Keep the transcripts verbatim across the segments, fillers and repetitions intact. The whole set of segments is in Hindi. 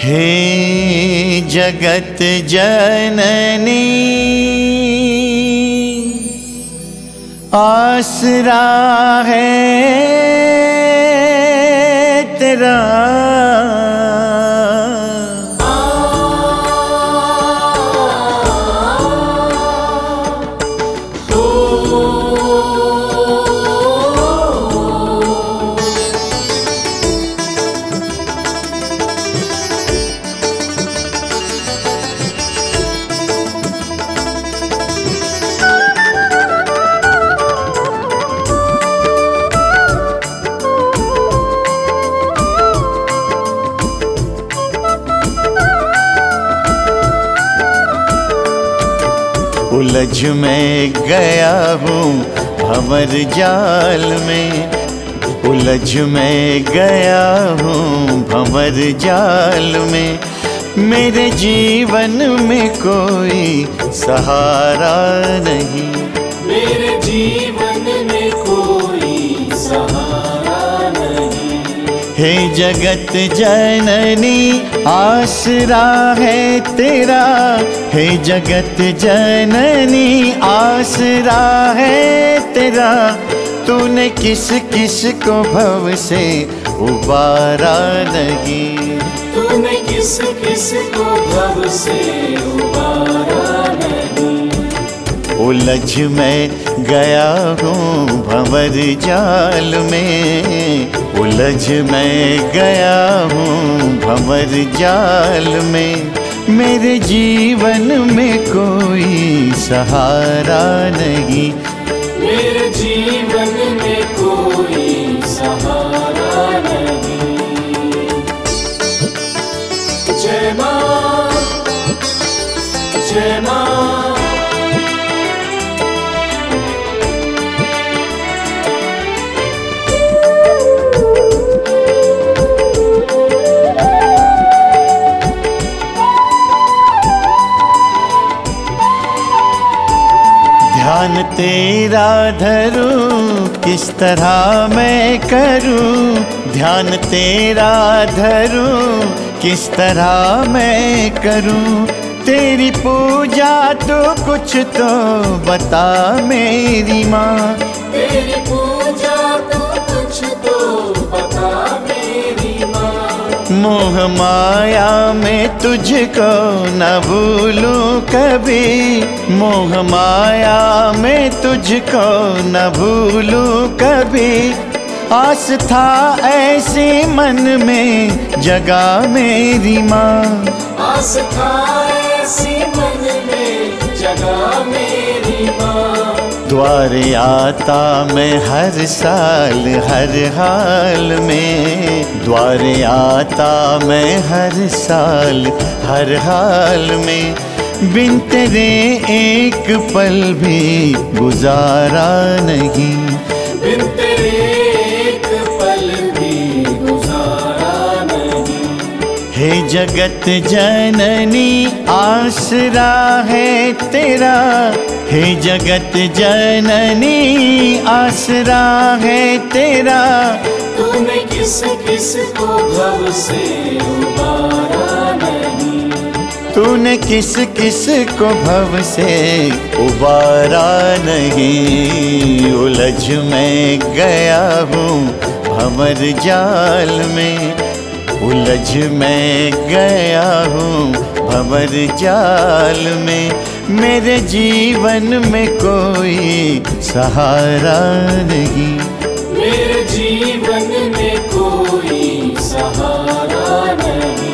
हे जगत जननी आसरा है तेरा, उलझ में गया हूँ भंवर जाल में, उलझ में गया हूँ भंवर जाल में। मेरे जीवन में कोई सहारा नहीं, मेरे जीवन में कोई सहारा नहीं। हे जगत जननी आसरा है तेरा, हे जगत जननी आसरा है तेरा। तूने किस किस को भव से उबारा नहीं, तूने किस किस को भव से उबारा नहीं। उलझ में गया हूँ भंवर जाल में, उलझ में गया हूँ भंवर जाल में। मेरे जीवन में कोई सहारा नहीं, मेरे जीवन में कोई सहारा नहीं। जय माँ, जय माँ। ध्यान तेरा धरूं किस तरह मैं करूं, ध्यान तेरा धरूं किस तरह मैं करूं। तेरी पूजा तो कुछ तो बता मेरी माँ, तेरी पूजा तो कुछ तो बता मेरी माँ। मोह माया में तुझको न भूलूं कभी, मोह माया में तुझको न भूलूं कभी। आस था ऐसी मन में जगा मेरी माँ, आस था ऐसी मन में जगा मेरी माँ। द्वारे आता मैं हर साल हर हाल में, द्वारे आता मैं हर साल हर हाल में। बिन तेरे एक पल भी गुजारा नहीं, बिन तेरे एक पल भी गुजारा नहीं। हे जगत जननी आसरा है तेरा, हे जगत जननी आसरा है तेरा। तूने किस किस को भव से उबारा नहीं, तूने किस किस को भव से उबारा नहीं। उलझ में गया हूँ भंवर जाल में, उलझ में गया हूँ भंवर जाल में। मेरे जीवन में कोई सहारा नहीं, मेरे जीवन में कोई सहारा नहीं।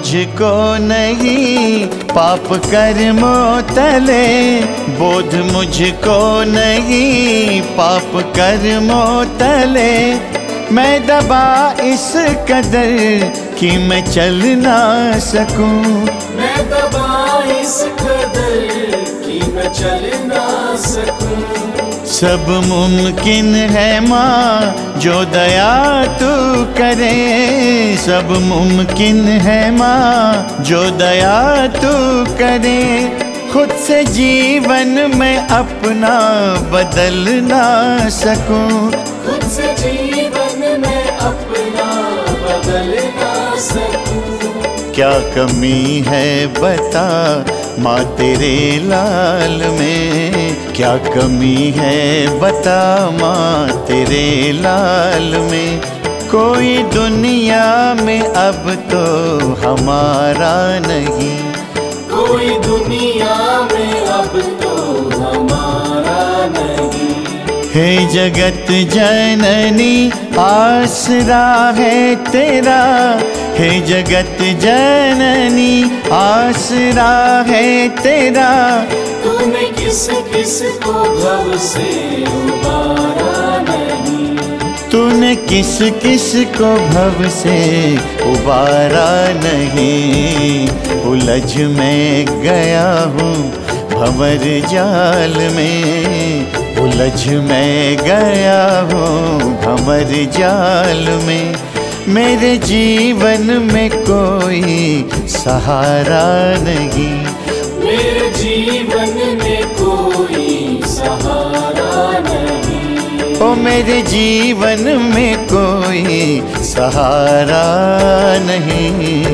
मुझको नहीं पाप कर्मों तले, बोध मुझको नहीं पाप कर्मों तले। मैं दबा इस कदर कि मैं चल ना सकूं, मैं दबा इस कदर कि मैं चल ना सकूं। सब मुमकिन है माँ जो दया तू करे, सब मुमकिन है माँ जो दया तू करे। खुद से जीवन में अपना बदल ना सकूं, खुद से जीवन में अपना बदल ना सकूं। क्या कमी है बता माँ तेरे लाल में, क्या कमी है बता माँ तेरे लाल में। कोई दुनिया में अब तो हमारा नहीं, कोई दुनिया में अब तो हमारा नहीं। हे जगत जननी आसरा है तेरा, हे जगत जननी आसरा है तेरा। तूने किस किस को भव से उबारा नहीं, तूने किस किस को भव से उबारा नहीं। उलझ मैं गया हूँ भंवर जाल में, उलझ मैं गया हूँ भंवर जाल में। मेरे जीवन में कोई सहारा नहीं, मेरे जीवन में कोई सहारा नहीं। ओ मेरे जीवन में कोई सहारा नहीं।